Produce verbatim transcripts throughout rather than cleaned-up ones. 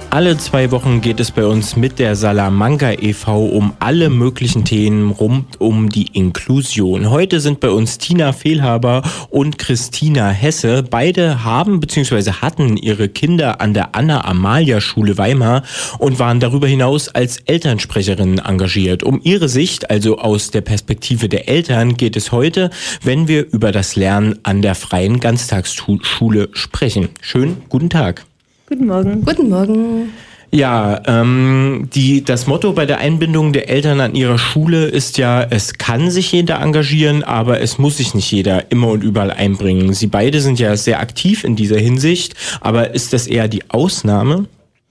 Alle zwei Wochen geht es bei uns mit der Salamanca e V um alle möglichen Themen rund um die Inklusion. Heute sind bei uns Tina Fehlhaber und Christina Hesse. Beide haben bzw. hatten ihre Kinder an der Anna-Amalia-Schule Weimar und waren darüber hinaus als Elternsprecherinnen engagiert. Um ihre Sicht, also aus der Perspektive der Eltern, geht es heute, wenn wir über das Lernen an der Freien Ganztagsschule sprechen. Schönen guten Tag. Guten Morgen. Guten Morgen. Ja, ähm, die, das Motto bei der Einbindung der Eltern an ihrer Schule ist ja, es kann sich jeder engagieren, aber es muss sich nicht jeder immer und überall einbringen. Sie beide sind ja sehr aktiv in dieser Hinsicht, aber ist das eher die Ausnahme?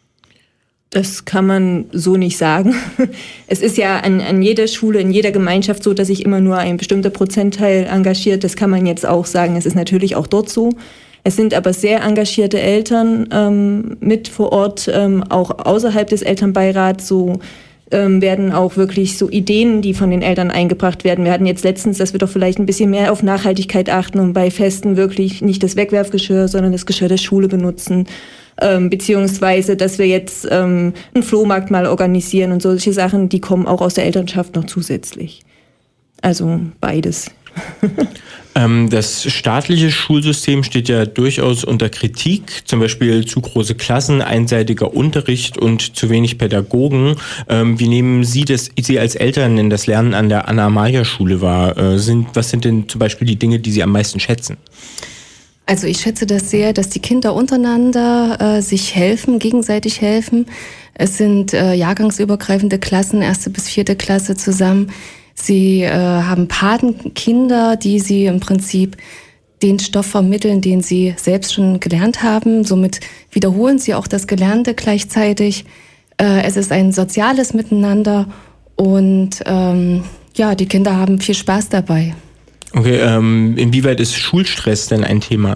Das kann man so nicht sagen. Es ist ja an, an jeder Schule, in jeder Gemeinschaft so, dass sich immer nur ein bestimmter Prozentteil engagiert. Das kann man jetzt auch sagen. Es ist natürlich auch dort so. Es sind aber sehr engagierte Eltern ähm, mit vor Ort, ähm, auch außerhalb des Elternbeirats. So ähm, werden auch wirklich so Ideen, die von den Eltern eingebracht werden. Wir hatten jetzt letztens, dass wir doch vielleicht ein bisschen mehr auf Nachhaltigkeit achten und bei Festen wirklich nicht das Wegwerfgeschirr, sondern das Geschirr der Schule benutzen. Ähm, beziehungsweise, dass wir jetzt ähm, einen Flohmarkt mal organisieren und solche Sachen, die kommen auch aus der Elternschaft noch zusätzlich. Also beides. ähm, das staatliche Schulsystem steht ja durchaus unter Kritik, zum Beispiel zu große Klassen, einseitiger Unterricht und zu wenig Pädagogen. Ähm, wie nehmen Sie das, Sie als Eltern denn das Lernen an der Anna-Amalia-Schule wahr? Äh, sind, was sind denn zum Beispiel die Dinge, die Sie am meisten schätzen? Also ich schätze das sehr, dass die Kinder untereinander äh, sich helfen, gegenseitig helfen. Es sind äh, jahrgangsübergreifende Klassen, erste bis vierte Klasse zusammen. Sie äh, haben Patenkinder, die sie im Prinzip den Stoff vermitteln, den sie selbst schon gelernt haben. Somit wiederholen sie auch das Gelernte gleichzeitig. Äh, es ist ein soziales Miteinander und ähm, ja, die Kinder haben viel Spaß dabei. Okay, ähm, inwieweit ist Schulstress denn ein Thema?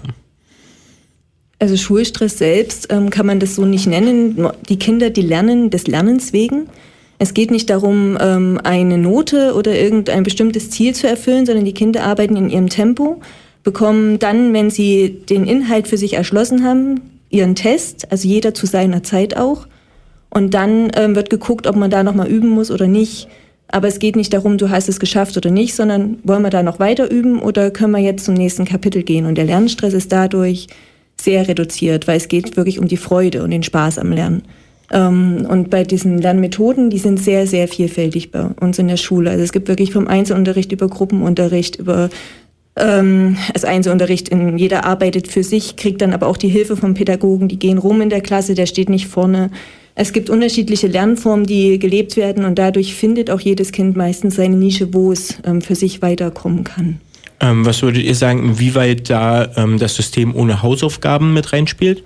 Also Schulstress selbst ähm, kann man das so nicht nennen. Die Kinder, die lernen des Lernens wegen. Es geht nicht darum, ähm, eine Note oder irgendein bestimmtes Ziel zu erfüllen, sondern die Kinder arbeiten in ihrem Tempo, bekommen dann, wenn sie den Inhalt für sich erschlossen haben, ihren Test, also jeder zu seiner Zeit auch. Und dann ähm, wird geguckt, ob man da nochmal üben muss oder nicht. Aber es geht nicht darum, du hast es geschafft oder nicht, sondern wollen wir da noch weiter üben oder können wir jetzt zum nächsten Kapitel gehen? Und der Lernstress ist dadurch sehr reduziert, weil es geht wirklich um die Freude und den Spaß am Lernen. Ähm, und bei diesen Lernmethoden, die sind sehr, sehr vielfältig bei uns in der Schule. Also es gibt wirklich vom Einzelunterricht über Gruppenunterricht, über ähm, also Einzelunterricht, in, jeder arbeitet für sich, kriegt dann aber auch die Hilfe vom Pädagogen, die gehen rum in der Klasse, der steht nicht vorne. Es gibt unterschiedliche Lernformen, die gelebt werden und dadurch findet auch jedes Kind meistens seine Nische, wo es ähm, für sich weiterkommen kann. Ähm, was würdet ihr sagen, inwieweit da ähm, das System ohne Hausaufgaben mit reinspielt?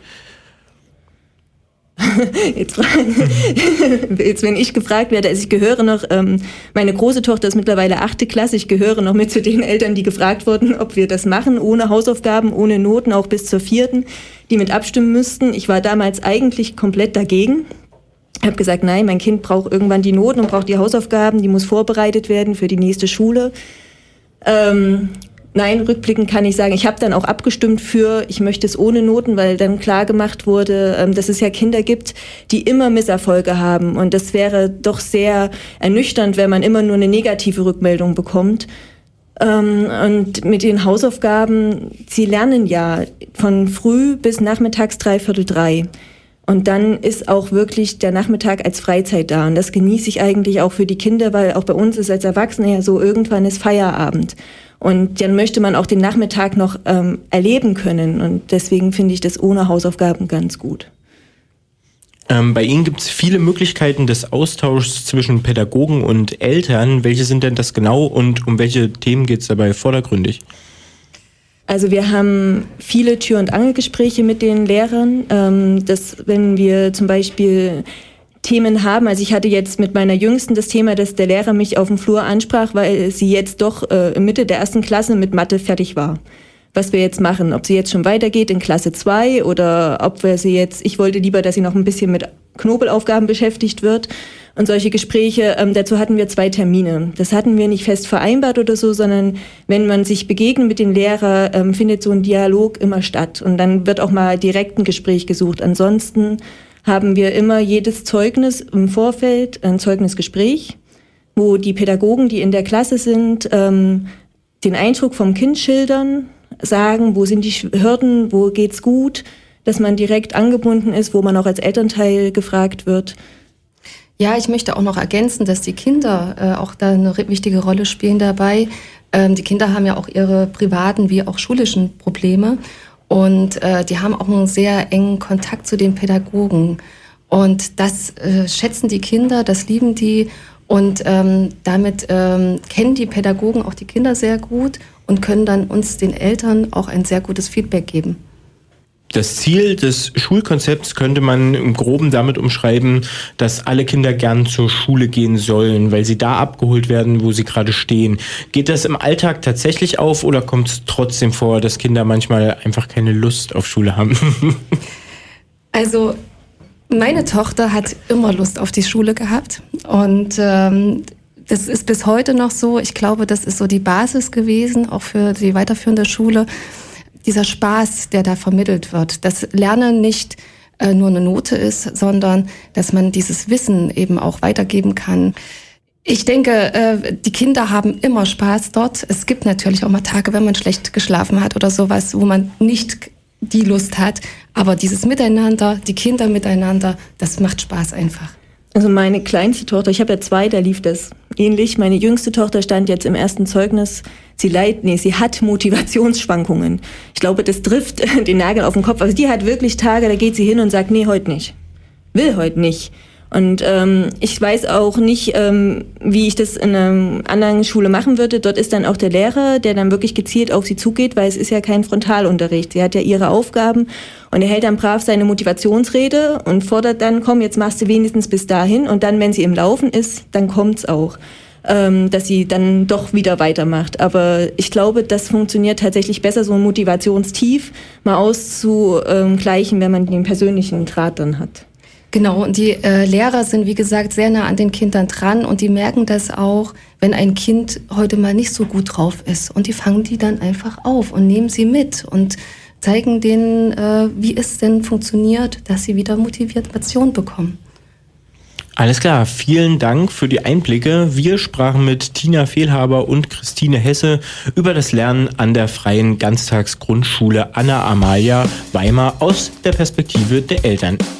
Jetzt, jetzt, wenn ich gefragt werde, also ich gehöre noch, ähm, meine große Tochter ist mittlerweile achte Klasse, ich gehöre noch mit zu den Eltern, die gefragt wurden, ob wir das machen, ohne Hausaufgaben, ohne Noten, auch bis zur vierten, die mit abstimmen müssten. Ich war damals eigentlich komplett dagegen. Ich habe gesagt, nein, mein Kind braucht irgendwann die Noten und braucht die Hausaufgaben, die muss vorbereitet werden für die nächste Schule. Ähm, Nein, rückblickend kann ich sagen, ich habe dann auch abgestimmt für, ich möchte es ohne Noten, weil dann klar gemacht wurde, dass es ja Kinder gibt, die immer Misserfolge haben. Und das wäre doch sehr ernüchternd, wenn man immer nur eine negative Rückmeldung bekommt. Und mit den Hausaufgaben, sie lernen ja von früh bis nachmittags dreiviertel drei. Und dann ist auch wirklich der Nachmittag als Freizeit da. Und das genieße ich eigentlich auch für die Kinder, weil auch bei uns ist als Erwachsene ja so, irgendwann ist Feierabend. Und dann möchte man auch den Nachmittag noch ähm, erleben können. Und deswegen finde ich das ohne Hausaufgaben ganz gut. Ähm, bei Ihnen gibt es viele Möglichkeiten des Austauschs zwischen Pädagogen und Eltern. Welche sind denn das genau und um welche Themen geht es dabei vordergründig? Also wir haben viele Tür- und Angelgespräche mit den Lehrern. Ähm, dass, wenn wir zum Beispiel Themen haben. Also ich hatte jetzt mit meiner Jüngsten das Thema, dass der Lehrer mich auf dem Flur ansprach, weil sie jetzt doch äh, Mitte der ersten Klasse mit Mathe fertig war. Was wir jetzt machen, ob sie jetzt schon weitergeht in Klasse zwei oder ob wir sie jetzt, ich wollte lieber, dass sie noch ein bisschen mit Knobelaufgaben beschäftigt wird und solche Gespräche. Ähm, dazu hatten wir zwei Termine. Das hatten wir nicht fest vereinbart oder so, sondern wenn man sich begegnet mit dem Lehrer, ähm, findet so ein Dialog immer statt und dann wird auch mal direkt ein Gespräch gesucht. Ansonsten haben wir immer jedes Zeugnis im Vorfeld, ein Zeugnisgespräch, wo die Pädagogen, die in der Klasse sind, ähm, den Eindruck vom Kind schildern, sagen, wo sind die Hürden, wo geht's gut, dass man direkt angebunden ist, wo man auch als Elternteil gefragt wird. Ja, ich möchte auch noch ergänzen, dass die Kinder äh, auch da eine wichtige Rolle spielen dabei. Ähm, die Kinder haben ja auch ihre privaten wie auch schulischen Probleme und äh, die haben auch einen sehr engen Kontakt zu den Pädagogen. Und das äh, schätzen die Kinder, das lieben die und ähm, damit ähm, kennen die Pädagogen auch die Kinder sehr gut und können dann uns, den Eltern, auch ein sehr gutes Feedback geben. Das Ziel des Schulkonzepts könnte man im Groben damit umschreiben, dass alle Kinder gern zur Schule gehen sollen, weil sie da abgeholt werden, wo sie gerade stehen. Geht das im Alltag tatsächlich auf oder kommt es trotzdem vor, dass Kinder manchmal einfach keine Lust auf Schule haben? Also meine Tochter hat immer Lust auf die Schule gehabt und ähm, das ist bis heute noch so. Ich glaube, das ist so die Basis gewesen, auch für die weiterführende Schule. Dieser Spaß, der da vermittelt wird, dass Lernen nicht äh, nur eine Note ist, sondern dass man dieses Wissen eben auch weitergeben kann. Ich denke, äh, die Kinder haben immer Spaß dort. Es gibt natürlich auch mal Tage, wenn man schlecht geschlafen hat oder sowas, wo man nicht die Lust hat. Aber dieses Miteinander, die Kinder miteinander, das macht Spaß einfach. Also meine kleinste Tochter, ich habe ja zwei, da lief das ähnlich. Meine jüngste Tochter stand jetzt im ersten Zeugnis, sie leid, nee, sie hat Motivationsschwankungen. Ich glaube, das trifft den Nagel auf den Kopf. Also die hat wirklich Tage, da geht sie hin und sagt, nee, heute nicht. Will heute nicht. Und ähm, ich weiß auch nicht, ähm, wie ich das in einer anderen Schule machen würde. Dort ist dann auch der Lehrer, der dann wirklich gezielt auf sie zugeht, weil es ist ja kein Frontalunterricht. Sie hat ja ihre Aufgaben und er hält dann brav seine Motivationsrede und fordert dann, komm, jetzt machst du wenigstens bis dahin. Und dann, wenn sie im Laufen ist, dann kommt's auch, ähm, dass sie dann doch wieder weitermacht. Aber ich glaube, das funktioniert tatsächlich besser, so ein Motivationstief mal auszugleichen, wenn man den persönlichen Draht dann hat. Genau, und die äh, Lehrer sind, wie gesagt, sehr nah an den Kindern dran und die merken das auch, wenn ein Kind heute mal nicht so gut drauf ist. Und die fangen die dann einfach auf und nehmen sie mit und zeigen denen, äh, wie es denn funktioniert, dass sie wieder Motivation bekommen. Alles klar, vielen Dank für die Einblicke. Wir sprachen mit Tina Fehlhaber und Christine Hesse über das Lernen an der Freien Ganztagsgrundschule Anna Amalia Weimar aus der Perspektive der Eltern.